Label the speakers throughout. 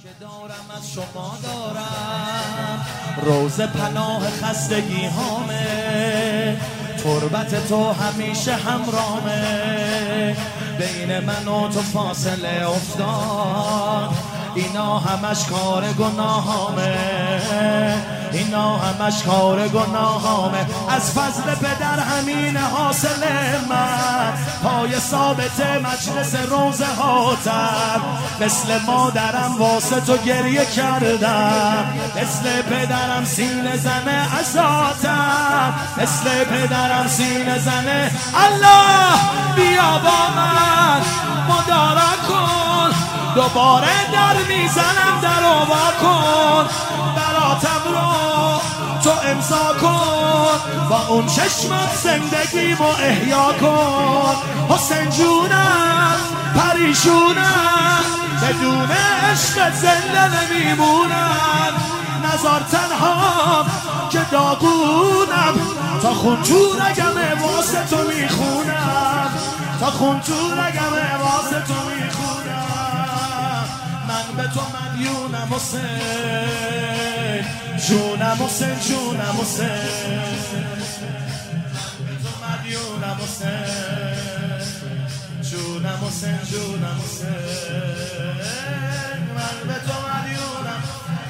Speaker 1: که دارم از شما دارم، روزه پناه خستگی هامه، تربت تو همیشه همرامه، بین من و تو فاصله افتاد، اینا همش کار گناهامه، اینا همش کار گناهامه، از فضل پدر همین حاصل من، پای ثابت مجلس روزه هاتم، مثل مادرم واسه تو گریه کردم، مثل پدرم سینه زنه عزاتم، مثل پدرم سینه زنه. الله بیا با من مدارا کن، دوباره در میزنم در وا کن، براتم رو تو امضا کن، با اون چشمت زندگیمو احیا کن. حسین جونم پریشونم، بدون عشق زنده نمیمونم، نزار تنها که داغونم، تا خون تو رگم واسه تو میخونم، تا خون تو رگم واسه تو میخونم. من به تو مدیونم حسین جونم، حسین جونم حسین، من به تو مدیونم حسین جونم، حسین جونم حسین، من به تو مدیونم.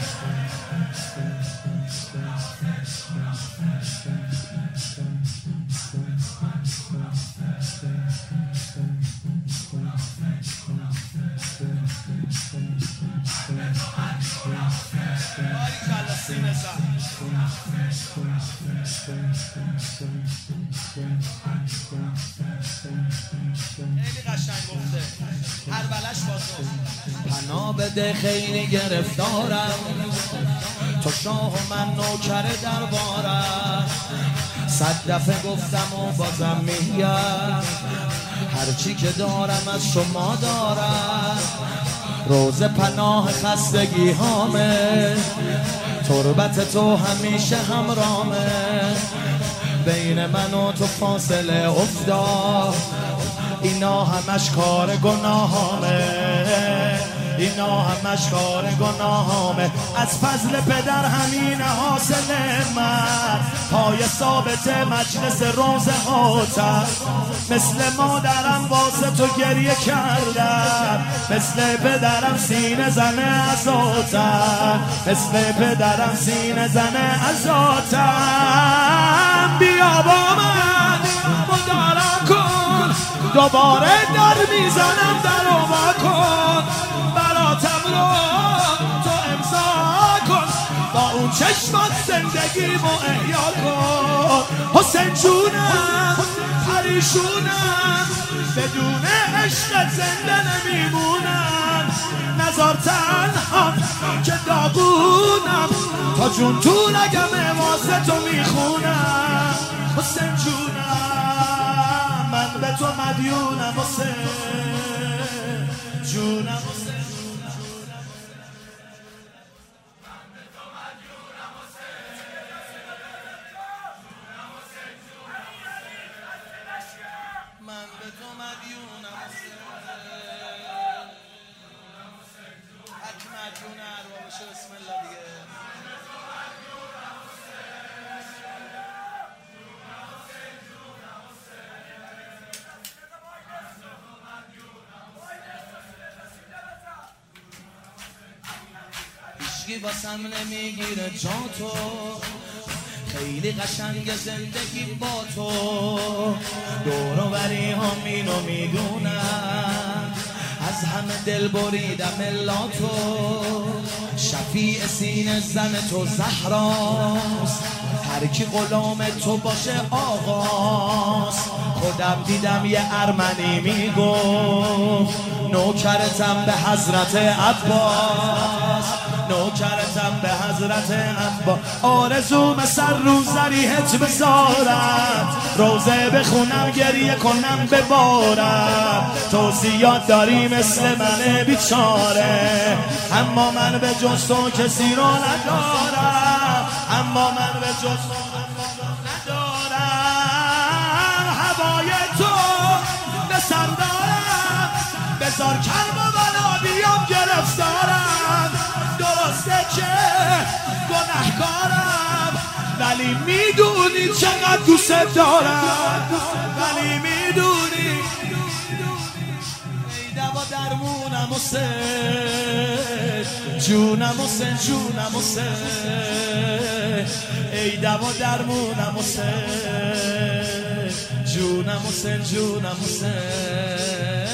Speaker 1: خیلی قشنگ گفته هر بلش باز پناه بده، خیلی گرفتارم، تو شاه و من نوکر دربارم، 100 دفعه گفتم و بازم میگم، هرچی که دارم از شما دارم، روز پناه خستگی هامه، تربت تو همیشه همرامه، بین من و تو فاصله افتاد، اینا همش کار گناهامه، اینا همش کار گناهامه، از فضل پدر همین حاصل من، پای ثابت مجلس روزه هاتم، مثل مادرم واسه تو گریه کردم، مثل پدرم سینه زنه عزاتم، مثل پدرم سینه زنه عزاتم. بیا با من مدارا کن، دوباره در میزنم در وا کن، براتم رو تو امضا کن، با اون چشمات زندگیمو احیا کن. حسین جونم پریشونم، بدون عشق زنده نمیمونم، نزار تنها که داغونم، تا جون تو رگم واسه تو میخونم. حسین جونم من به تو مدیونم، حسین جونم حسین، من به تو مدیونم حسین، حک مدیون اروا بشه. بسم الله دیگه. هیچکی واسم نمیگیره جا تو، خیلی قشنگ زندگی با تو، دور و بری ها مینو میدونم، از همه دل بریدم الا تو، شفیع سینه زن تو زهراست، هر کی غلام تو باشه آقاست، خودم دیدم یه ارمنی میگفت نوکرتم به حضرت عباس، نوکرتم به حضرت عباس، آرزوم سر رو ذریحت بذارم، روزه بخونم گریه کنم ببارم، تو زیاد داری مثل من بیچاره، اما من به جز تو کسی رو ندارم، اما من به جز تو ندارم، هوای تو به سر دارم، بذار کرم و بلا بیام گرفتارم، ولی میدونی چقدر دوست دارم، ولی میدونی ای دوا درمونم حسین، جونم حسین، جونم حسین، ای دوا درمونم حسین، جونم حسین، جونم حسین،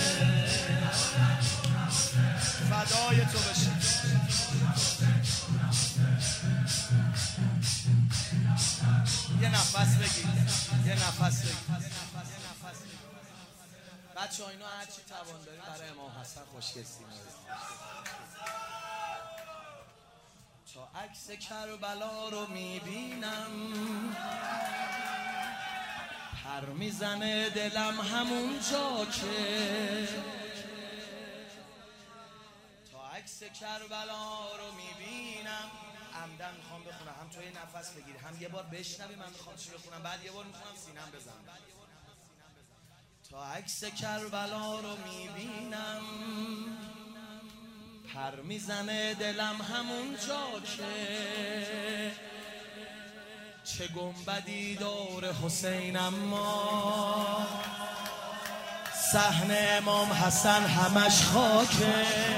Speaker 1: فدای تو بشه. یه نفس بگیر، یه نفس بگیر. بچه ها اینو هرچی توان داریم برای امام حسن خوشگل تا عکس کربلا رو میبینم پر میزنه دلم همون جا که تا عکس کربلا رو میبینم. عمدن میخوام بخونم، هم تو یه نفس بگیری هم یه بار بشنوی من میخوام چی بخونم، بعد یه بار میخونم سینم بزنم. تا عکس کربلا رو میبینم پر میزنه دلم همون جا که چه گنبدی دور حسین، اما صحن امام حسن همش خاکه،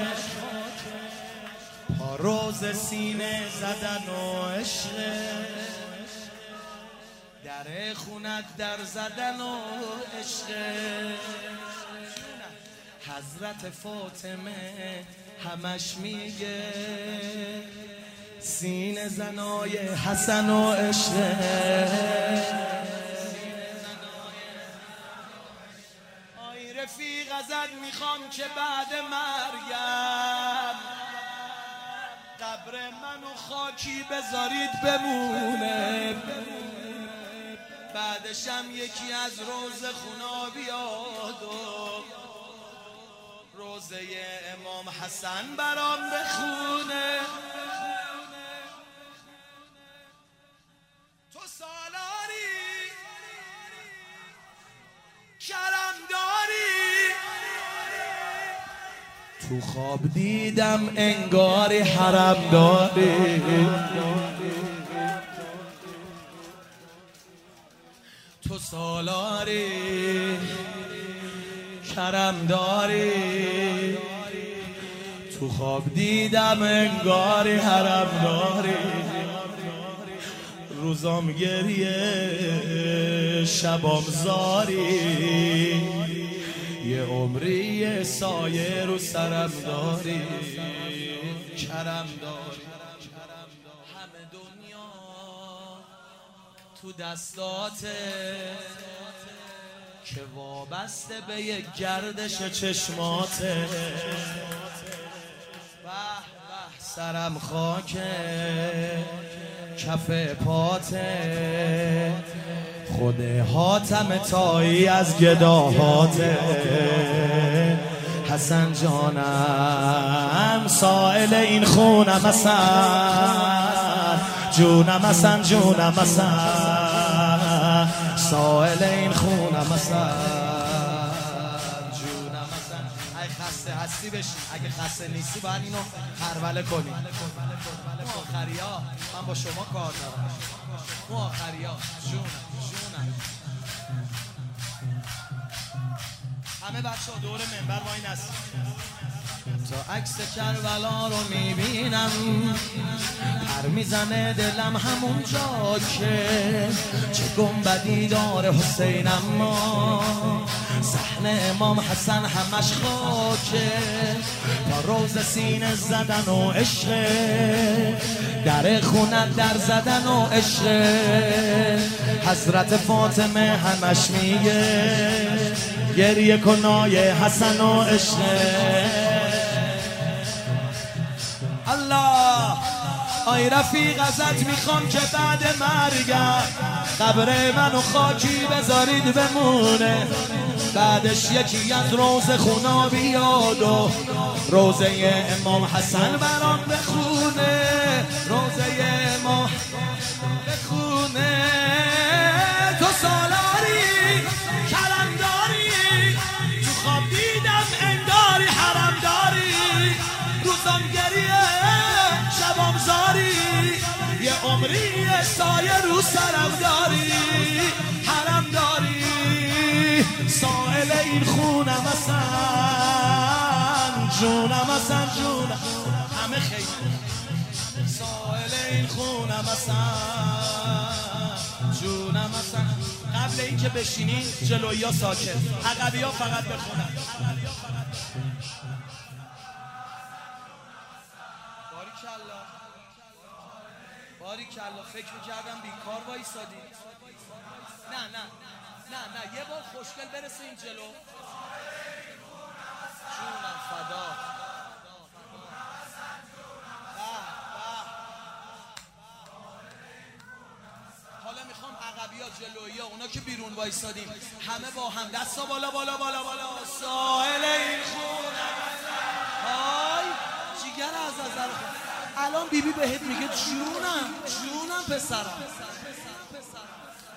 Speaker 1: پا روز سینه زدن و عشقه، در خونت در زدن و عشقه، حضرت فاطمه همش میگه سینه زنای حسن و عشقه. آی رفیق ازت میخوام که بعد مرگم قبر منو خاکی بذارید بمونه، بعدشم یکی از روز خونا بیاد و روزه امام حسن برام بخونه. تو سالاری کرم داری، تو خواب دیدم انگاری حرم داری، تو سالاری کرم داری، تو خواب دیدم انگاری حرم داری، روزام گریه شبام زاری، یه عمری سایه رو سرم داری، کرم داری، همه دنیا تو دستاته که وابسته به یک گردش چشماته، به سرم خاکه کف پاته، خود حاتم تایی از گداهاته، حسن جانم سائل این خونم حسن، جونم حسن، جونم حسن، سائل این خونم حسن، جونم حسن. اگه خسته هستی بشی، اگه خسته نیستی باید اینو هروله کنی. ما آخریا من با شما کار دارم، ما آخریا جونم، جونم. همه بچه ها دور منبر وای نست. تا عکس کربلا رو میبینم پر میزنه دلم همون جا که چه گنبدی داره حسین، اما صحن امام حسن همش خاکه، تا روز سینه زدن و عشقه، در خونت در زدن و عشقه، حضرت فاطمه همش میگه گریه کنای حسن و عشقه. الله آی رفیق ازت میخوام که بعد مرگم قبر منو خاکی بذارید بمونه، بعدش یکی از روز خونا بیاد و روزه امام حسن برام بخونه، روزه امام بخونه. تو سالاری کرم داری، تو خواب دیدم انگاری حرم داری، روزم گریه شبام زاری، یه عمری سایه رو سرم داری حرم داری سائل این خونم هستن جونم هستن جونم همه خیلی سائل این خونم هستن جونم هستن. قبل این که بشینی جلویی ها ساکت عقبی ها فقط بخونن. باریکالله فکر میکردم بیکار وایسادی. نه یه بار خوشگل برسه این جلو جونم فدا. حالا میخوام عقبی ها جلویی ها اونا که بیرون وایسادیم همه با هم دستا بالا بالا بالا بالا سائل این خونم های جیگر از نظر خود. الان بیبی بهت میگه جونم پسرم